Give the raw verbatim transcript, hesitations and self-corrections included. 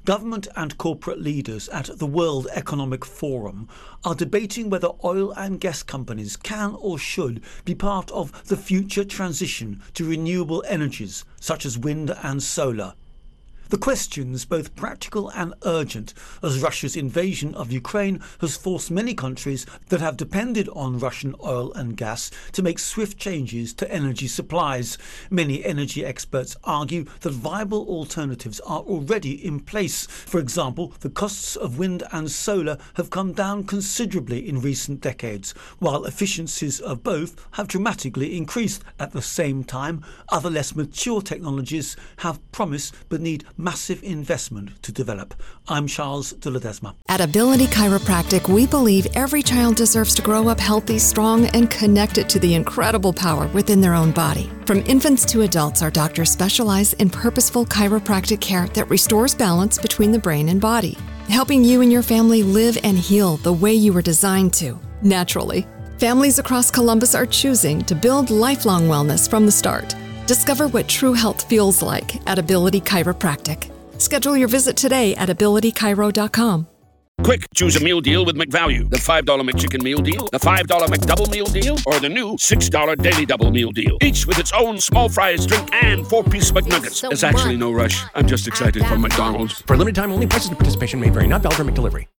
Government and corporate leaders at the World Economic Forum are debating whether oil and gas companies can or should be part of the future transition to renewable energies such as wind and solar. The question's both practical and urgent, as Russia's invasion of Ukraine has forced many countries that have depended on Russian oil and gas to make swift changes to energy supplies. Many energy experts argue that viable alternatives are already in place. For example, the costs of wind and solar have come down considerably in recent decades, while efficiencies of both have dramatically increased. At the same time, other less mature technologies have promise but need massive investment to develop. I'm Charles de Ledesma. At Ability Chiropractic, we believe every child deserves to grow up healthy, strong, and connected to the incredible power within their own body. From infants to adults, our doctors specialize in purposeful chiropractic care that restores balance between the brain and body, helping you and your family live and heal the way you were designed to, naturally. Families across Columbus are choosing to build lifelong wellness from the start. Discover what true health feels like at Ability Chiropractic. Schedule your visit today at ability chiro dot com. Quick, choose a meal deal with McValue. The five dollar McChicken meal deal, the five dollar McDouble meal deal, or the new six dollar Daily Double meal deal. Each with its own small fries, drink, and four-piece McNuggets. There's actually no rush. I'm just excited for McDonald's. For a limited time only, prices and participation may vary. Not valid for McDelivery.